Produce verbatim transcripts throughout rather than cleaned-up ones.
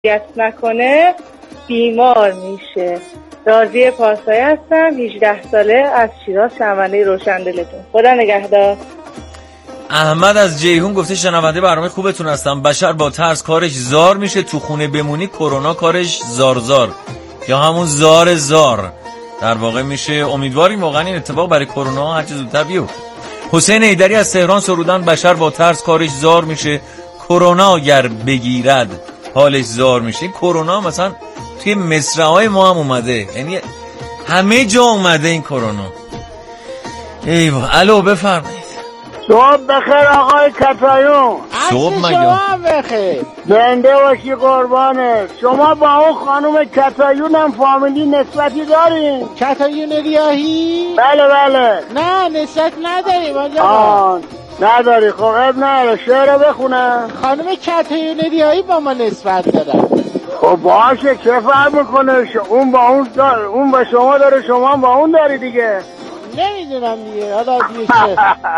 رعایت نکنه بیمار میشه. راضیه پارسایی هستم، هجده ساله، از شیراز، شنونده روشندلتون. خدا نگهدار. احمد از جیهون گفته شنونده برنامه خوبتون هستم. بشر با ترس کارش زار میشه، تو خونه بمونی کرونا کارش زار زار یا همون زار زار در واقع میشه. امیدواریم واقعا این اتفاق برای کرونا هر چه زودتر بیفته. حسین ایدری از تهران سرودن بشر با ترس کارش زار میشه، کرونا اگر بگیرد حالش زار میشه. کرونا مثلا توی مصرع‌های ما هم اومده، یعنی همه جا اومده این کرونا. ایوه. الو بفرمایید. صبح بخیر آقای کتایون. صبح مگه شما بخیر، زنده باشی قربانه. شما با اون خانم کتایون هم فامیلی نسبتی دارین؟ کتایون ریاهی؟ بله بله. نه نسبت نداریم آجا. آه نداری؟ خب اب نداره، شعر بخونم. خانم کتایون ریاهی با ما نسبت دارن. خب باشه، چه فرق میکنه؟ اون با اون داره، اون با شما داره، شما با اون داری دیگه. نمیدونم دیگه، حالا دیگه چه.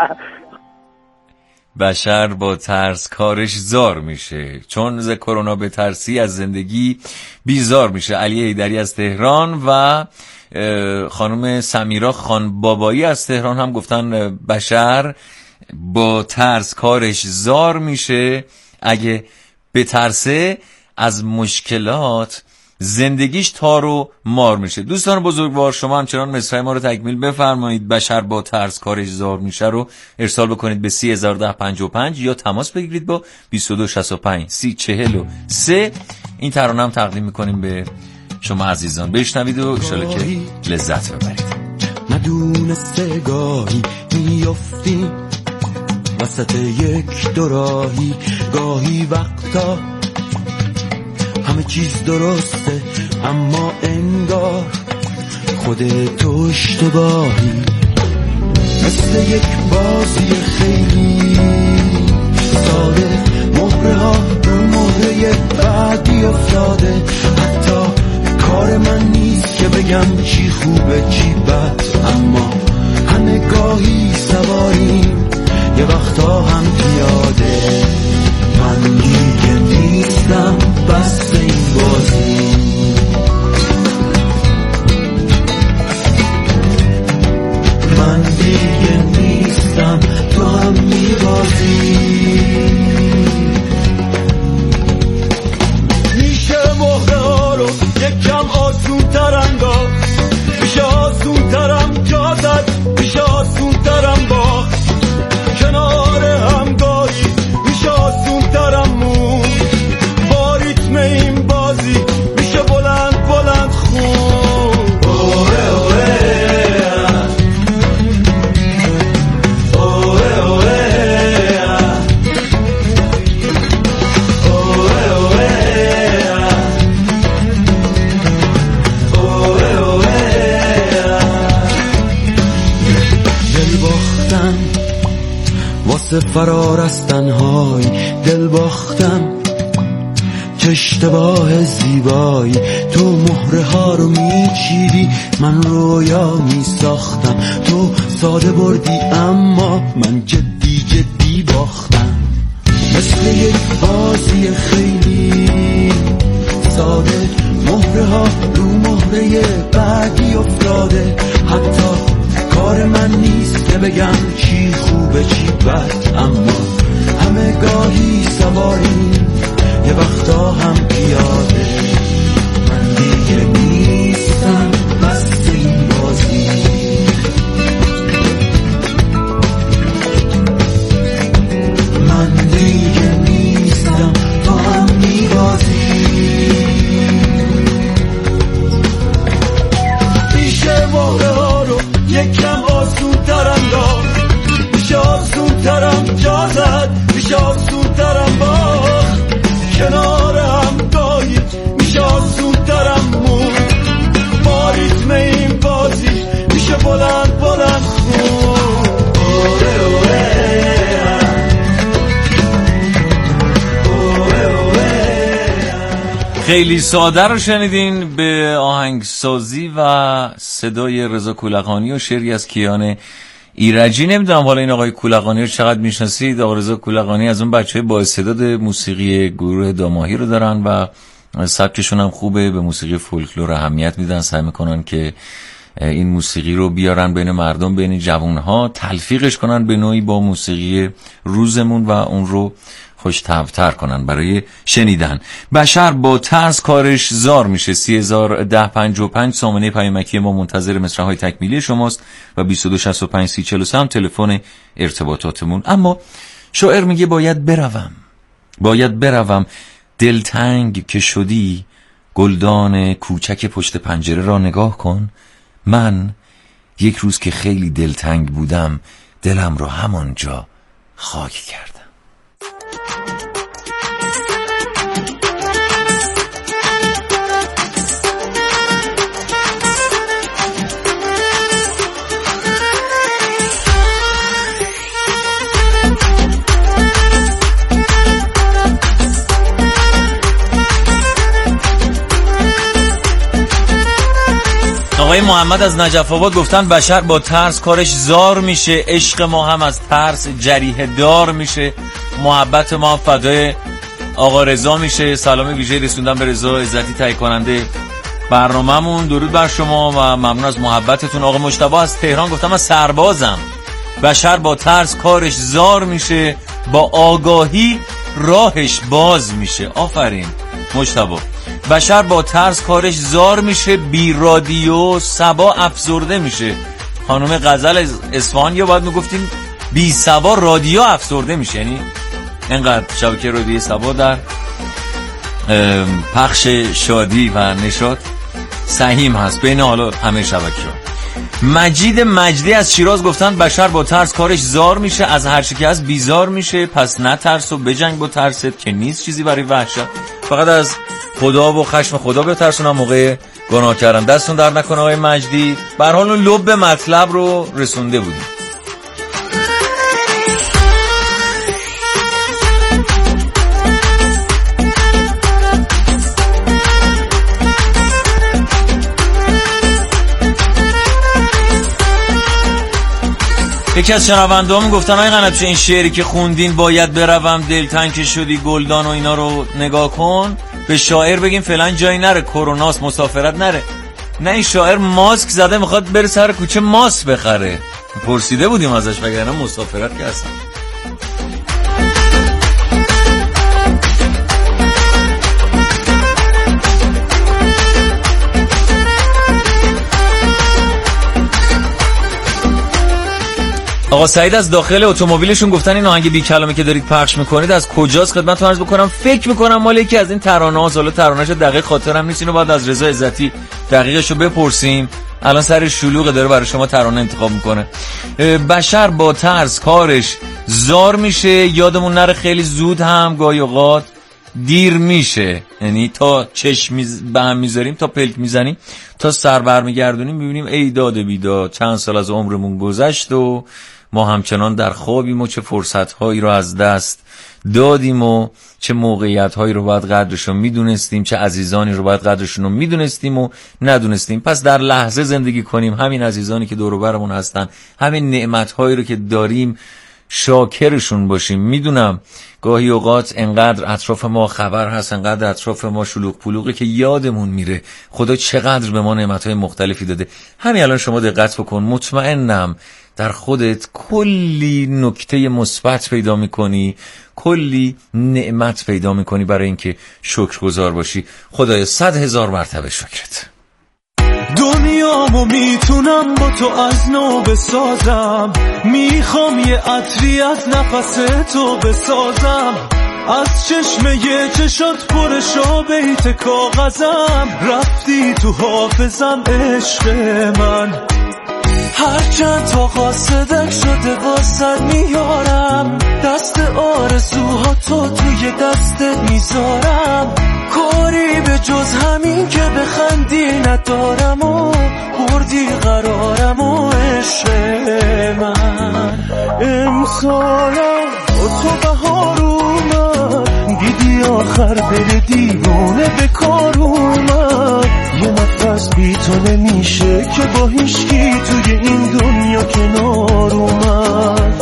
بشر با ترس کارش زار میشه، چون ز کرونا به ترسی از زندگی بیزار میشه. علی ایدری از تهران و خانم سمیرا خان بابایی از تهران هم گفتن بشر با ترس کارش زار میشه، اگه بترسه از مشکلات زندگیش تار و مار میشه. دوستان بزرگوار، شما همچنان مصرع ما رو تکمیل بفرمایید. بشر با ترس کارش زار میشه رو ارسال بکنید به سی هزار و ده پنجاه و پنج یا تماس بگیرید با بیست و دو شصت و پنج سی چهل و سه. این ترانه هم تقدیم میکنیم به شما عزیزان. بشنوید و انشالله که لذت ببرید. ندونسته گاهی میافتی وسط یک دوراهی، گاهی وقتا همه چیز درسته اما انگار خودت اشتباهی. مثل یک بازی خیلی ساده، مهره ها رو مهره بعدی افتاده. حتی کار من نیست که بگم چی خوبه چی بد، اما همه گاهی سواریم یه وقتا هم پیاده. من دیگه نیستم بس این بازی، من دیگه نیستم تو هم میبازی. میشه مهره ها رو یکم آسون تر انداخت، میشه آسون ترم جا زد، میشه آسون ترم باخت. کنار هم گاهی میشه آسون ترم مون، با ریتم این بازی میشه بلند بلند خون. اوه اوه اوه اوه اوه دل باختم واسه فرار از تنهایی، دل باختم چه اشتباه زیبایی. تو مهره ها رو میچیدی، من رویا میساختم. تو ساده بردی اما من جدی جدی باختم. مثل یک بازی خیلی ساده، مهره ها رو مهره بعدی افتاده. حتی کار من نیست که بگم چی خوبه چی بد، اما همه گاهی سواریم یه وقتا هم پیاده. من دیگه نیستم بس این بازی، من دیگه نیستم تو هم میبازی. میشه مهره ها رو یکم آسون ترم داد، میشه آسون ترم جا زد، میشه آسون ترم باخت. کنار هم گاهی میشه آسون ترم مون، با ریتم این بازی میشه بلند بلند خون. اوه اوه خیلی ساده رو شنیدین به آهنگسازی و صدای رضا کولقانی و شعری از کیان ایرجی. نمیدونم حالا این آقای کولقانی رو چقدر میشناسید. آقای رضا کولقانی از اون بچهای با استعداد موسیقی گروه داماهی رو دارن و سبکشون هم خوبه، به موسیقی فولکلور اهمیت میدن، سعی میکنن که این موسیقی رو بیارن بین مردم، بین جوانها، تلفیقش کنن به نوعی با موسیقی روزمون و اون رو خوش‌طبع‌تر کنن برای شنیدن. بشر با ترس کارش زار میشه. سی هزار ده پنجاه و پنج سامانه پیامکی ما منتظر مصرع‌های تکمیلی شماست و بیست و دو شصت و پنج سی چهل و سه هم تلفن ارتباطاتمون. اما شاعر میگه باید بروم، باید بروم، دلتنگ که شدی، گلدان کوچک پشت پنجره را نگاه کن. من یک روز که خیلی دلتنگ بودم، دلم را همانجا خاک کردم. آقای محمد از نجف آباد گفتن بشر با ترس کارش زار میشه، عشق ما هم از ترس جریحه دار میشه، محبت ما هم فدای آقا رضا میشه. سلام ویژه رسوندم به رضا عزتی تهیه کننده برنامه‌مون. درود بر شما و ممنون از محبتتون. آقا مجتبی از تهران گفتم من سربازم، بشر با ترس کارش زار میشه، با آگاهی راهش باز میشه. آفرین مجتبی. بشر با ترس کارش زار میشه، بی رادیو صبا افسرده میشه. خانم غزل از اصفهان یا باید میگفتیم بی صبا رادیو افسرده میشه، یعنی اینقدر شبکه رادیو صبا در پخش شادی و نشاط سهیم هست بین حالا همه شبکه‌ها. مجید مجدی از شیراز گفتن بشر با ترس کارش زار میشه، از هر چی که هست بیزار میشه، پس نه ترس و بجنگ با ترست که نیست چیزی برای وحشت، فقط از خدا و خشم خدا بترسونم موقع گناه کردن. دستون در نکنه آقای مجدی، به هر حال اون لب مطلب رو رسونده بودیم. یکی از شنونده‌ها گفتن آقای قنبچی این شعری که خوندین باید بروم، دلتنگ شدی، گلدان و اینا رو نگاه کن، به شاعر بگیم فعلا جایی نره، کروناست، مسافرت نره. نه این شاعر ماسک زده میخواد بره سر کوچه ماسک بخره. پرسیده بودیم ازش وگرنه مسافرت که اصلا. آقا سعید از داخل اتومبیلشون گفتن این آهنگ بی کلامی که دارید پخش میکنید از کجاست؟ خدمتتون عرض بکنم فکر میکنم مال یکی از این ترانه‌ها، حالا ترانه‌اش دقیق خاطرم نیست، اینو بعد از رضا عزتی دقیقشو بپرسیم. الان سر شلوغ داره برای شما ترانه انتخاب میکنه. بشر با ترس کارش زار میشه، یادمون نره خیلی زود هم گاهی اوقات دیر میشه، یعنی تا چشم به هم میذاریم، تا پلک میزنیم، تا سر برمیگردونیم میبینیم ای داد بیداد چند سال از عمرمون گذشت و ما همچنان در خوابیم و چه فرصت‌هایی رو از دست دادیم و چه موقعیت‌هایی رو باید قدرشو میدونستیم، چه عزیزانی رو باید قدرشون رو میدونستیم و ندونستیم. پس در لحظه زندگی کنیم، همین عزیزانی که دور و برمون هستن، همین نعمت‌هایی رو که داریم شاکرشون باشیم. میدونم گاهی اوقات انقدر اطراف ما خبر هست، انقدر اطراف ما شلوغ پلوغه که یادمون میره خدا چقدر به ما نعمت‌های مختلفی داده. همین الان شما دقت بکن، مطمئنم در خودت کلی نکته مثبت پیدا میکنی، کلی نعمت پیدا میکنی برای اینکه شکرگزار باشی. خدایا صد هزار مرتبه شکرت. دنیامو میتونم با تو از نو بسازم، میخوام یه عطری از نفس تو بسازم، از چشمه یه چشات پرشا بیت کاغذم، رفتی تو حافظم عشق من، هرچند تا قاصدک شده واسد میارم، دست آرزوها تو توی دستت میذارم، کاری به جز همین که بخندی ندارم و بردی قرارم و عشق من. امسالم با تو بهار اومد، دیدی آخر بره دیوانه به کار اومد، یه نفس بی تو نمیشه که با هیچکی توی این دنیا کنار اومد.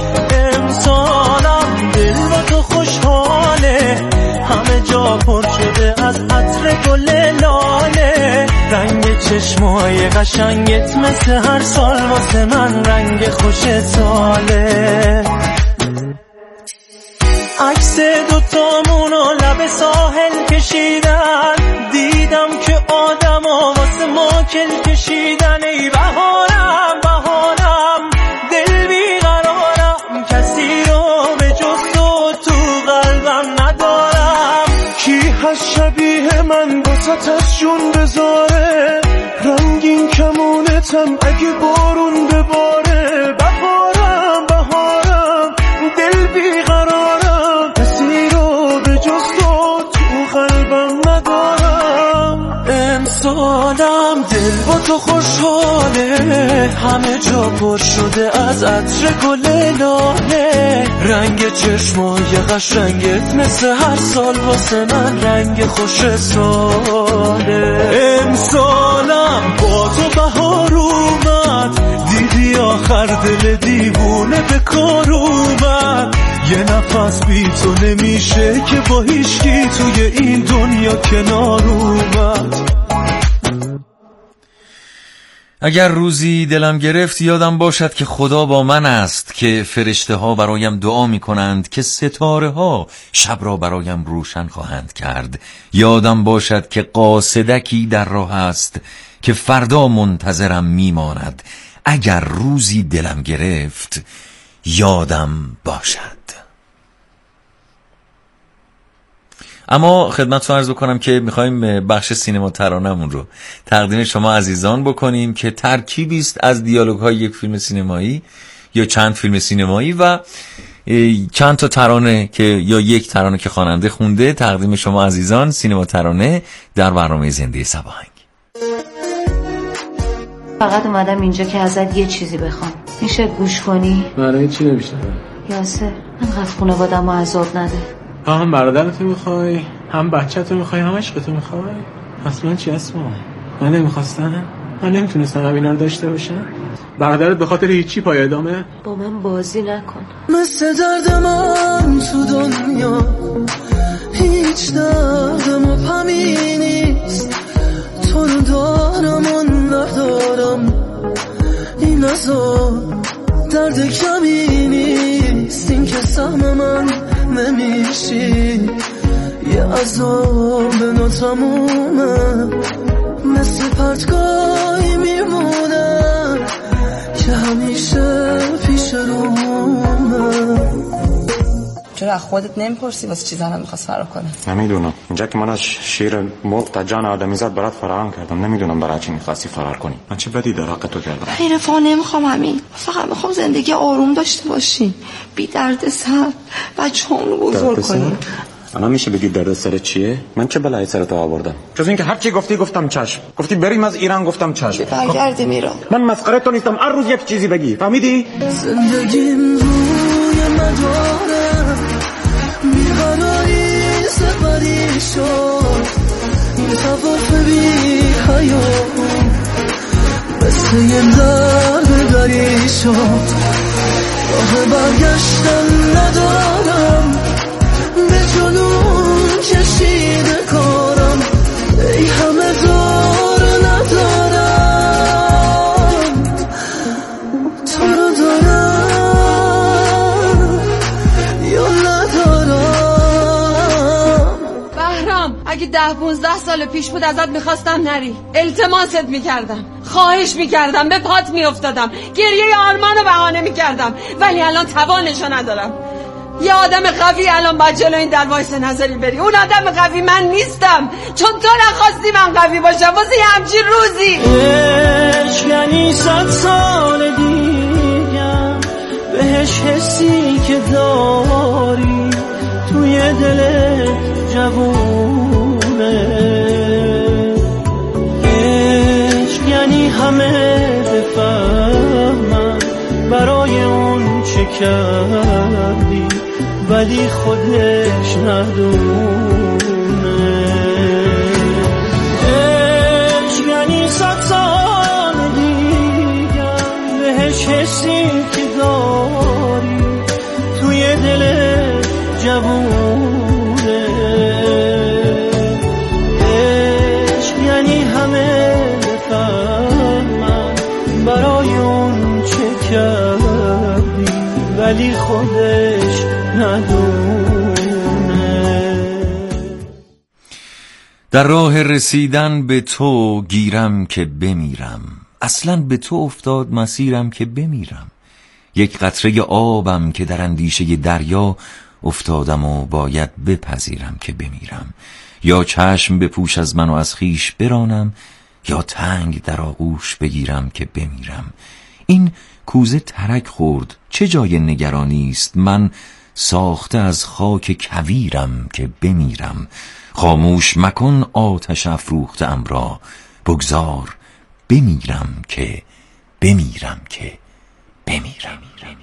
امسالم دل با تو خوشحاله، همه جا پر شده از عطر گل لاله، رنگ چشمای قشنگت مثل هر سال واسه من رنگ خوش ساله. عکس دوتامونو لب ساحل کشیدن، دیدم که آدما واسه ما کل کشیدن. ای بهارم بهارم دل بیقرارم، کسی رو به جز تو تو قلبم ندارم. کی هست شبیه من واسه تشون بذاره، رنگین کمونتم اگه بارون بباره. بهارم بهارم دل بیقرارم، کسی رو به جز تو تو قلبم ندارم. امسالم دل با تو خوشحاله، همه جا پر شده از عطر گل لاله. رنگ چشمای قشنگت مثل هر سال واسه من رنگ خوش ساله. امسالم با تو بهار اومد، دیدی آخر دل دیوونه به کار اومد. یه نفس بی تو نمیشه که با هیچکی توی این دنیا کنار اومد. اگر روزی دلم گرفت یادم باشد که خدا با من است، که فرشته ها برایم دعا می کنند، که ستاره ها شب را برایم روشن خواهند کرد. یادم باشد که قاصدکی در راه است که فردا منتظرم می ماند. اگر روزی دلم گرفت یادم باشد. اما خدمتتون عرض بکنم که میخوایم بخش سینما ترانمون رو تقدیم شما عزیزان بکنیم که ترکیبی است از دیالوگ های یک فیلم سینمایی یا چند فیلم سینمایی و چند تا ترانه که یا یک ترانه که خواننده خونده. تقدیم شما عزیزان سینما ترانه در برنامه زنده سباهنگ. فقط اومدم اینجا که ازت یه چیزی بخوام، میشه گوش کنی؟ برای چی نمیشه؟ یاسر انقدر خانواده‌مو عذاب نده. هم برادرتو میخوای، هم بچه‌تو میخوای، هم عشقتو میخوای. اصلا چی اسمو؟ من نمیخواستم، من نمیتونستم همینا رو داشته باشم. برادرت به خاطر هیچی پای ادامه؟ با من بازی نکن. مثل درد من تو دنیا هیچ دردم و پمی نیست. تو رو دارم و ندارم، این عذاب درد کمی نیست. این که سهم من نمیشی، یه عذاب ناتمومه. مثل پرتگاهی میمونه که همیشه پیش رومه. چرا خودت نمیپرسی واسه چی زنم میخواست فرار کنه؟ نمیدونم. اینجا که من از شیر مرغ تا جان آدمی زاد برات فراهم کردم، نمیدونم برای چی میخواستی فرار کنی. من چه بدی در حق تو کردم؟ خیر رفا نمیخوام همین، فقط میخوام زندگی آروم داشته باشی، بی درد سر، بچه‌هامون رو بزرگ کنی. الان میشه بگی درد سر چیه؟ من چه بلایی سر تو آوردم؟ جز اینکه هر چی گفتی گفتم چشم. گفتی بریم از ایران گفتم چشم. برگردیم ایران. من مسخره تو نیستم، هر روز یک چیزی بگی، فهمیدی؟ زندگیم روی مداره بیقراری سفری شد، این تواف بی حیات مثل یه درد دری شد. راه برگشتن ندارم، به جنون کشیده کارم. ای همه دار ندارم، تو رو دارم یا ندارم. بهرام اگه ده پونزده سال پیش بود ازت میخواستم نری، التماست میکردم، خواهش میکردم، به پات میافتادم، گریه آرمان رو بهانه میکردم، ولی الان توانشو ندارم. یه آدم قوی الان باید جلو این در وایس نظری بری. اون آدم قوی من نیستم، چون تو نخواستی من قوی باشم واسه یه همچین روزی. عشق یعنی صد سال دیگم، بهش حسی که داری توی دلت جوونه. عشق یعنی همه بفهمن برای اون چه کردی، ولی خودش ندونه. عشق یعنی صد سال دیگم، بهش حسی که داری توی دل جوونه. در راه رسیدن به تو گیرم که بمیرم، اصلا به تو افتاد مسیرم که بمیرم. یک قطره آبم که در اندیشه دریا افتادم و باید بپذیرم که بمیرم. یا چشم بپوش از من و از خیش برانم، یا تنگ در آغوش بگیرم که بمیرم. این کوزه ترک خورد چه جای نگرانی است، من ساخته از خاک کویرم که بمیرم. خاموش مکن آتش افروخته ام را، بگذار بمیرم که بمیرم که بمیرم.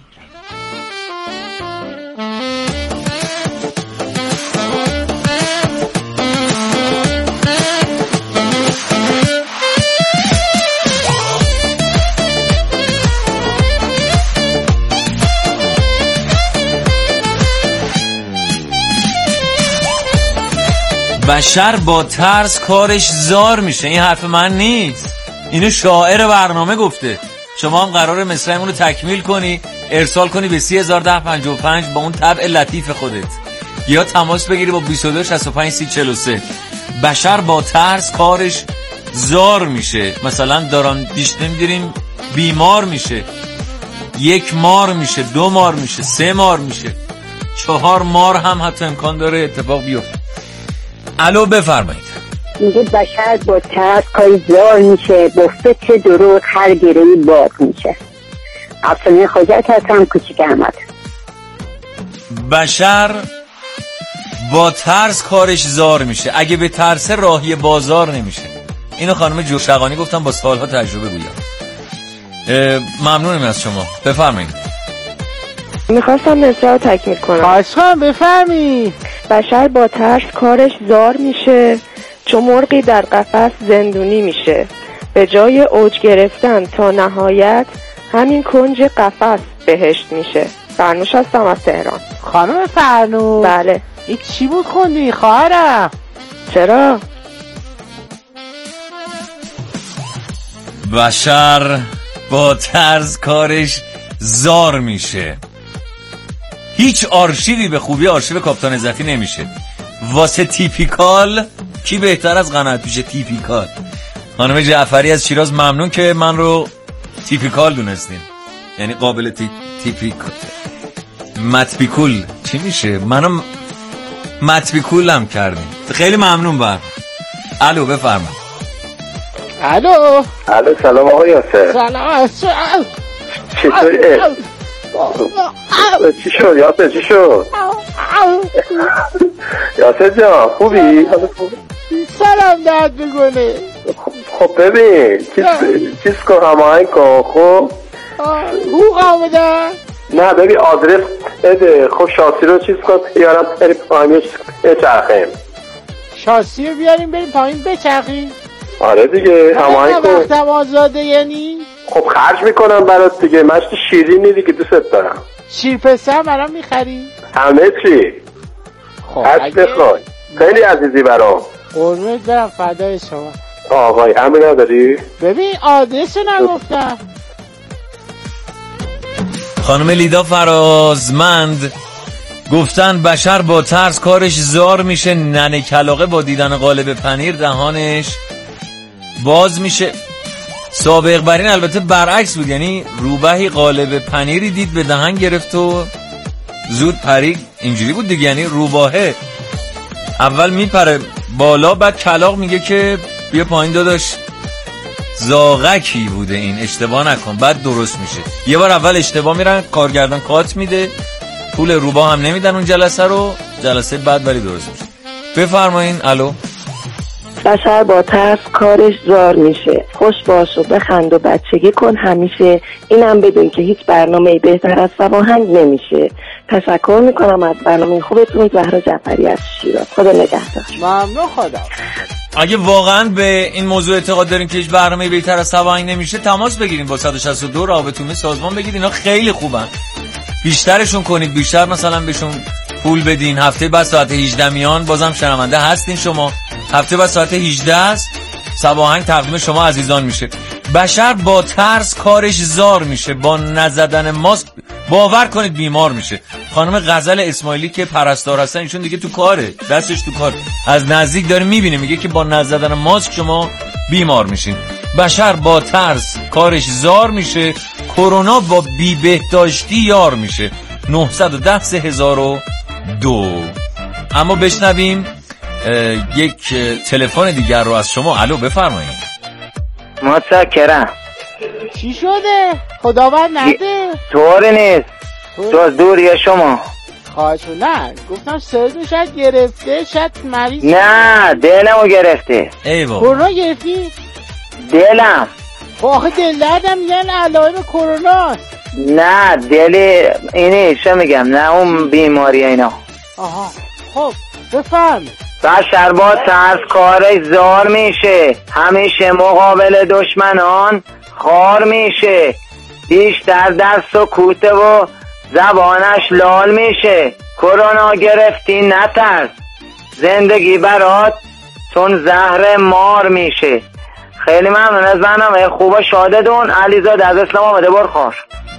بشر با ترس کارش زار میشه. این حرف من نیست، اینو شاعر برنامه گفته. شما هم قراره مصرعمون رو تکمیل کنی، ارسال کنی به سی هزار ده پنجاه و پنج با اون طبع لطیف خودت، یا تماس بگیری با بیست و دو شصت و پنج سی چهل و سه. بشر با ترس کارش زار میشه. مثلا دارن دیش نمیداریم بیمار میشه، یک مار میشه، دو مار میشه، سه مار میشه، چهار مار هم حتی امکان داره اتفاق بیفته. الو بفرمایید. میگه بشر با ترس کاری زار میشه، گفته چه دروغ هر گرهی باز میشه. افسانه خوجت هستم، کوچیک احمد. بشر با ترس کارش زار میشه، اگه به ترس راهی بازار نمیشه. اینو خانم جوشقانی گفتم با سالها تجربه بودم. ممنونم از شما، بفرمایید. میخواستم مصرع رو تکمیل کنم. خواهشم بفرمی. بشر با ترس کارش زار میشه، چون مرغی در قفس زندونی میشه. به جای اوج گرفتن تا نهایت همین کنج قفس بهشت میشه. فرنوش هستم از تهران. خانم فرنوش. بله. این چی بود خوندی خواهرم؟ چرا؟ بشر با ترس کارش زار میشه. هیچ آرشیوی به خوبی آرشیو کاپیتان عزتی نمیشه. واسه تیپیکال کی بهتر از قناعت پیش تیپیکال؟ خانم جعفری از شیراز، ممنون که من رو تیپیکال دونستین، یعنی قابل تی... تیپیکال متپیکول چی میشه؟ منو متپیکولم کردین، خیلی ممنون. بر الو بفرمایید. الو الو سلام آقای یاسر. سلام. چطوری؟ چی شد یاسر؟ چی شد یاسر جان؟ خوبی؟ سلام درد بگونه. خب ببین چیز کن، هماهنگ کن. خب حقوق آمده؟ نه ببین آدرس بده. خب شاسی رو چیز کن، بیارم بریم پایین بچرخیم. شاسی رو بیاریم بریم پایین بچرخیم؟ آره دیگه، هماهنگ کن. وقتم آزاده یعنی؟ خب خرج میکنم برات دیگه، مشت شیرینی دیگه، دوست دارم. شیر پسر برام میخری؟ همه چی. خب هست بخوای، خیلی عزیزی برام. قربونت برم، فدای شما. آقای همین نداری؟ ببین آدرس رو نگفتم. خانم لیدا فرازمند گفتن بشر با ترس کارش زار میشه. ننه کلاغه با دیدن قالب پنیر دهانش باز میشه. سابق بر این البته برعکس بود، یعنی روبهی قالب پنیری دید به دهن گرفت و زود پرید. اینجوری بود دیگه، یعنی روباهه اول میپره بالا، بعد کلاغ میگه که بیا پایین داداش، زاغکی بوده این، اشتباه نکن، بعد درست میشه. یه بار اول اشتباه میرن، کارگردان کات میده، پول روباه هم نمیدن اون جلسه رو، جلسه بعد ولی درست میشه. بفرمایین. الو. بشر با ترس کارش زار میشه. خوش باش و بخند و بچگی کن همیشه. اینم بدون که هیچ برنامه‌ای بهتر از سواهنگ نمیشه. تشکر میکنم از برنامه خوبتون. زهرا جعفری از شیراز. خدا نگهدار. ممنون. خدا. اگه واقعا به این موضوع اعتقاد دارین که هیچ برنامه‌ای بهتر از سواهنگ نمیشه، تماس بگیرین با صد و شصت و دو رابطه سازمان بگیرین. اینا خیلی خوبن، بیشترشون کنید، بیشتر مثلا بهشون پول بدین. هفته بعد ساعت هجده میان، بازم شنونده هستین شما. هفته بعد ساعت هجده است، سواهنگ تقدیم شما عزیزان میشه. بشر با ترس کارش زار میشه، با نزدن ماسک باور کنید بیمار میشه. خانم غزل اسماعیلی که پرستار هستن ایشون دیگه تو کاره، دستش تو کار، از نزدیک داره میبینه، میگه که با نزدن ماسک شما بیمار میشین. بشر با ترس کارش زار میشه، کرونا با بی بهداشتی یار میشه. نهصد و ده سه هزار و دو. اما بشنویم یک تلفن دیگر رو از شما. الو بفرمایید. متشکرم. چی شده؟ خداوند نده طوری نیست، تو از دوریه شما. خواهشو نه، گفتم سردو شاید گرفته، شاید مریض. نه دلمو گرفته. ایوه کرونا گرفتی؟ دلم. آخه دل دردم میگن علائم کروناست. نه دلی اینه چه میگم، نه اون بیماری اینا. آها خب بفهم. بشر با ترس کارش زار میشه، همیشه مقابل دشمنان خار میشه، بیشتر در سکوته و زبانش لال میشه. کرونا گرفتی نترس، زندگی برات چون زهر مار میشه. خیلی ممنون از برنامه خوب و شادتون. علیزاده از اسلام آمده برخار.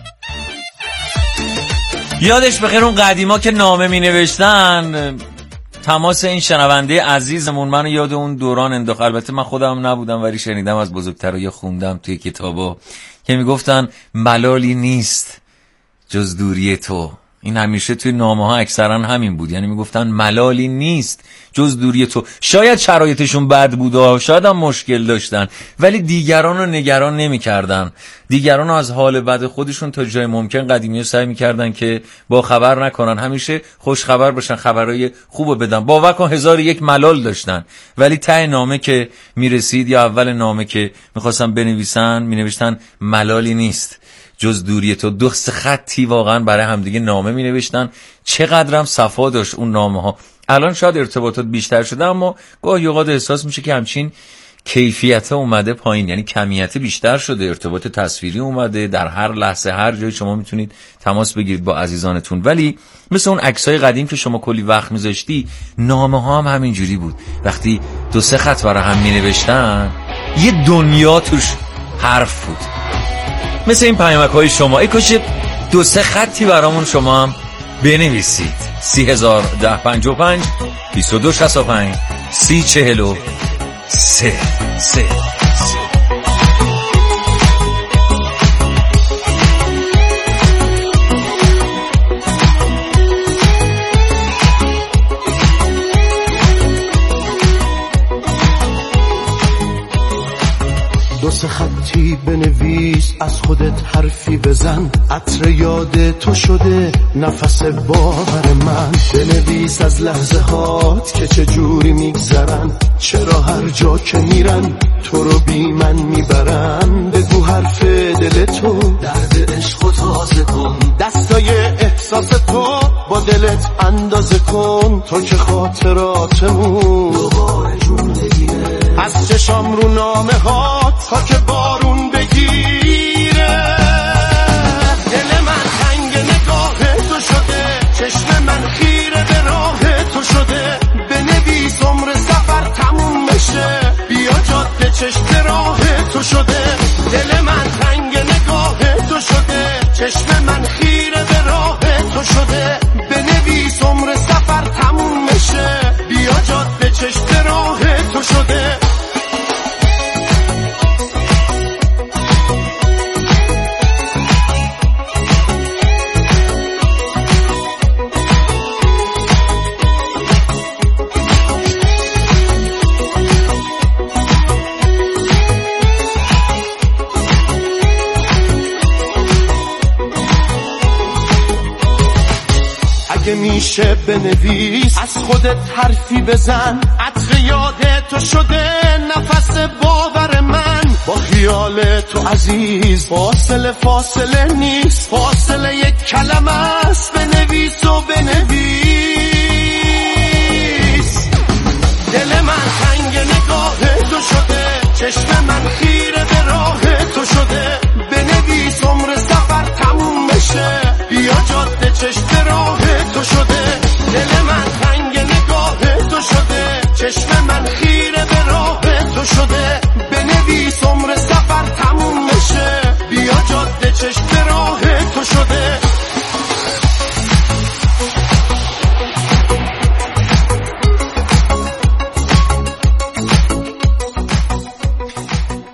یادش بخیر اون قدیما که نامه می نوشتن. تماس این شنونده عزیزمون منو یاد اون دوران انداخت. البته من خودم نبودم ولی شنیدم از بزرگترها، خوندم توی کتابا که میگفتن ملالی نیست جز دوری تو. این همیشه توی نامه ها اکثرا همین بود، یعنی میگفتن ملالی نیست جز دوری تو. شاید شرایطشون بد بود، شاید هم مشکل داشتن، ولی دیگران رو نگران نمی کردن. دیگران رو از حال بد خودشون تا جای ممکن قدیمی رو سعی می کردن که با خبر نکنن، همیشه خوش خبر باشن، خبرهای خوب بدن. باور کن هزار یک ملال داشتن، ولی ته نامه که می رسید یا اول نامه که میخواستن بنویسن می نوشتن ملالی نیست جز دوری تو. دو سه خطی واقعا برای همدیگه نامه می نوشتن. چقدرم صفا داشت اون نامه ها. الان شاید ارتباطات بیشتر شده، اما گاهی اوقات احساس میشه که همچین کیفیت اومده پایین، یعنی کمیت بیشتر شده، ارتباط تصویری اومده، در هر لحظه هر جای شما میتونید تماس بگیرید با عزیزانتون. ولی مثل اون عکسای قدیم که شما کلی وقت میذاشتی، نامه ها هم همینجوری بود. وقتی دو سه خط برای هم مینوشتن یه دنیا توش حرف بود. مثل این پیامک های شما، ای کاش دو سه خطی برامون شما هم بنویسید. سی هزار ده پنج و پنج بیست و دو شصت و پنج سی چهل و سه سه. دو سه خطی بنویس، از خودت حرفی بزن، عطر یاد تو شده نفس باور من. بنویس از لحظه هات که چه جوری میگذرن، چرا هر جا که میرن تو رو بی من میبرن. بگو حرف دل تو، درد عشق تازه کن، دستای احساس تو با دلت اندازه کن. تو که خاطراتمون دوباره جون بگیره، از چشام رو نامه هات تا که بارون بگیره. دل من تنگ نگاه تو شده، چشم من خیره به راه تو شده. بنویس عمر سفر تموم بشه، بیا جاده چشم راه تو شده. دل من تنگ نگاه تو شده، چشم من خیره به راه تو شده. بنویس عمر سفر تموم بشه، بیا جاده چشم راه تو شده. اگه میشه بنویس، از خودت حرفی بزن، عطر یاد تو شده نفس باور من. با خیال تو عزیز فاصله فاصله نیست، فاصله یک کلمه است. بنویس و بنویس. دل من تنگ نگاه تو شده، چشم من خیره به راه تو شده. بنویس عمر سفر تموم بشه، بیا جاده چشم راه تو شده. دل من تنگ نگاه تو شده، چشم من خیره به راه تو شده. بنویس عمر سفر تموم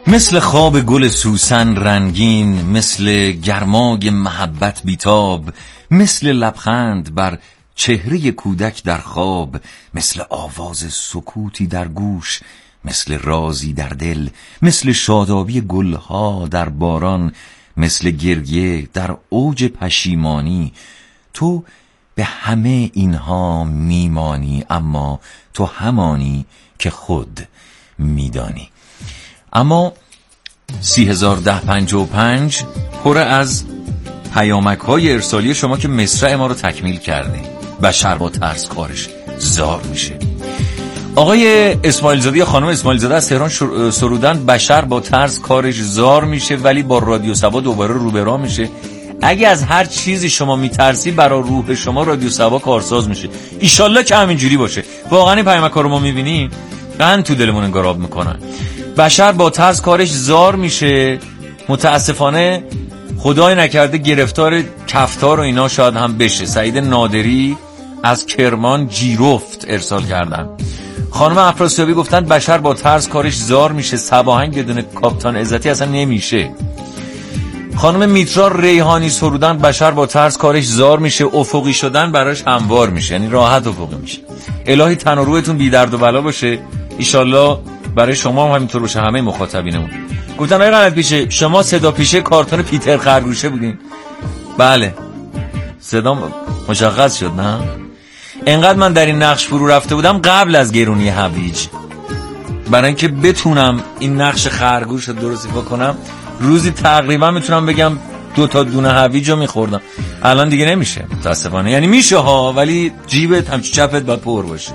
مثل خواب گل سوسن رنگین، مثل گرمای محبت بیتاب، مثل لبخند بر چهره کودک در خواب، مثل آواز سکوتی در گوش، مثل رازی در دل، مثل شادابی گلها در باران، مثل گریه در اوج پشیمانی. تو به همه اینها میمانی، اما تو همانی که خود میدانی. اما سی هزار ده پنجاه و پنج پر از پیامک های ارسالی شما که مصرع ما رو تکمیل کرده. بشر با ترس کارش زار میشه. آقای اسماعیل زاده یا خانم اسماعیل زاده از تهران سرودن بشر با ترس کارش زار میشه ولی با رادیو سبا دوباره روبرا میشه. اگه از هر چیزی شما میترسی برای روح شما رادیو سبا کارساز میشه. ایشالله که همینجوری باشه. واقعا این پیامک ها رو ما میبینیم قند تو دلمون انگاراب میکنن. بشر با ترس کارش زار میشه. متاسفانه خدای نکرده گرفتار کفتار و اینا شاید هم بشه. سعید نادری از کرمان جیرفت ارسال کردن. خانم افراسیابی گفتن بشر با ترس کارش زار میشه. سباهنگ بدون کاپیتان عزتی اصلا نمیشه. خانم میترا ریحانی سرودن بشر با ترس کارش زار میشه. افقی شدن براش هموار میشه، یعنی راحت افقی میشه. الهی تن و روحتون بی درد و بلا باشه. ایشالله برای شما هم همینطور باشه، همه مخاطبینمون. گفتن آقای قنات پیشه شما صدا پیشه کارتون پیتر خرگوشه بودین. بله صدا مشخص شد نه؟ انقدر من در این نقش فرو رفته بودم قبل از گرونی هویج، برای اینکه بتونم این نقش خرگوش رو درست ایفا کنم روزی تقریبا میتونم بگم دو تا دونه هویج رو میخوردم. الان دیگه نمیشه متاسفانه. یعنی میشه ها، ولی جیبت همچی چپت باید پر باشه.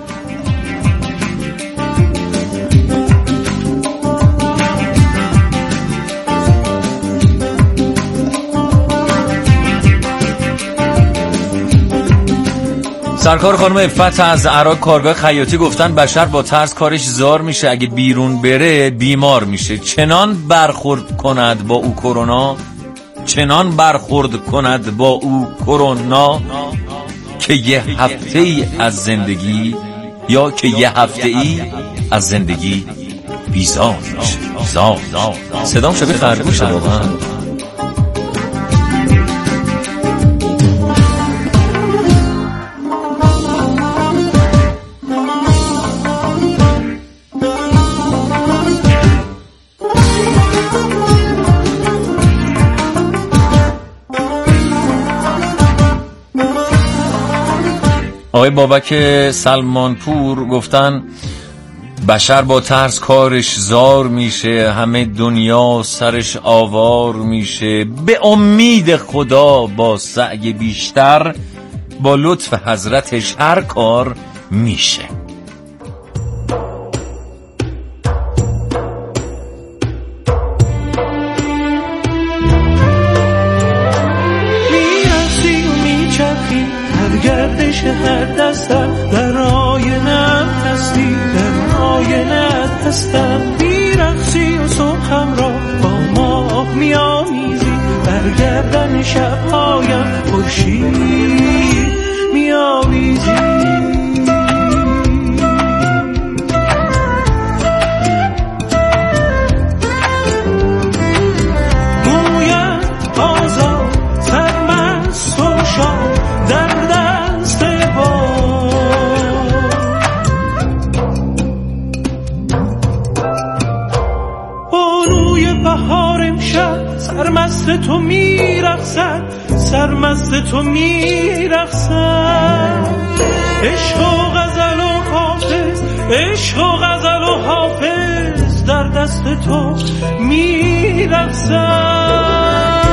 سرکار خانم افت از عراق کارگاه خیاطی گفتن بشر با ترس کارش زار میشه. اگه بیرون بره بیمار میشه. چنان برخورد کند با او کرونا، چنان برخورد کند با او کرونا که یه هفته ای از زندگی یا که یه هفته ای از زندگی بیزار میشه. زار صدام شبیه خرگوشه واقعا. آقای بابک سلمانپور گفتن بشر با ترس کارش زار میشه. همه دنیا سرش آوار میشه. به امید خدا با سعی بیشتر با لطف حضرتش هر کار میشه. گردش هر دستم در آینم هستی، در آینت هستم. میرقصی و صبحم را با ماه میامیزی، برگردن شبهایم خورشید میاویزی. سرمست تو میرقصد، سرمست تو میرقصد. عشق و غزل و حافظ، عشق و غزل و حافظ در دست تو میرقصد.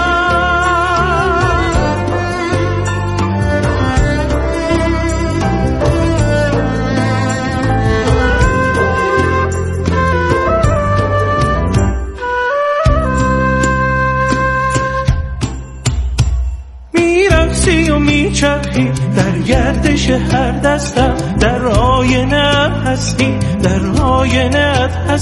و میچرخی در گردش هر دستم، در آینه هستی، در آینه هستی.